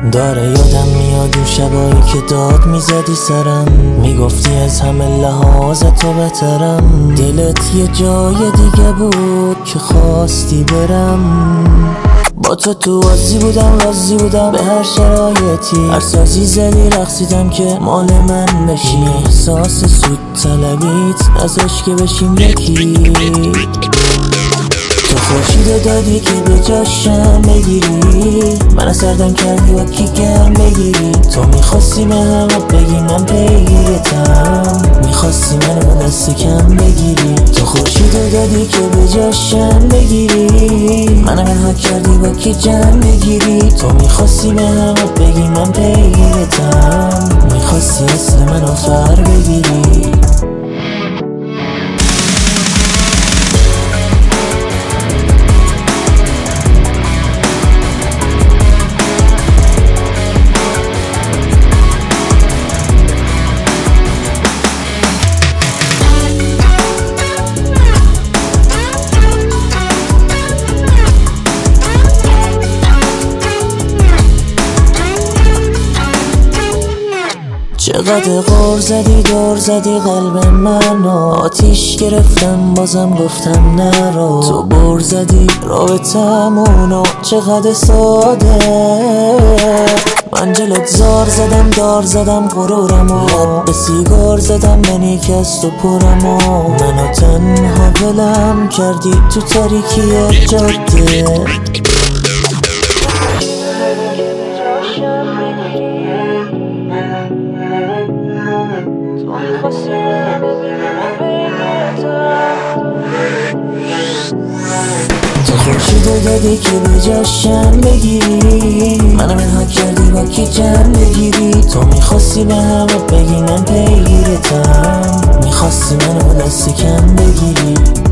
داره یادم میاد اون شبایی که داد میزدی سرم، میگفتی از همه لحاظ تو بهترم. دلت یه جای دیگه بود که خواستی برم. با تو راضی بودم، راضی بودم به هر شرایطی. هر سازی زدی رقصیدم که مال من بشی. احساس سود طلبیت نذاش که بشیم یکی. تو خورشیدو دادی که به جاشم بگیری، من سردم کردی و کی گرم بگیری. تو میخواستی به همه بگی من پیگیرتم، میخواستی منو دست کم بگیری. تو خورشیدو دادی که به جاشم بگیری، من منها کردی با کی جمع بگیری. تو میخواستی به همه بگی من پیگیرتم، میخواستی اصل منو فر بگیری. چقدر غر زدی دور زدی قلب منو، آتیش گرفتم بازم گفتم نرو. تو بر زدی رابطمونو چقدر ساده. من جلوت زار زدم دار زدم غرورمو، لب به سیگار زدم منی که از تو پرمو. منو تنها ولم کردی تو تاریکی جاده. تو خورشیدو دادی که به جاشم بگیری، منو منها کردی با کی جمع بگیری. تو میخواستی به همه بگی من پیگیرتم، میخواستی منو دست کم بگیری.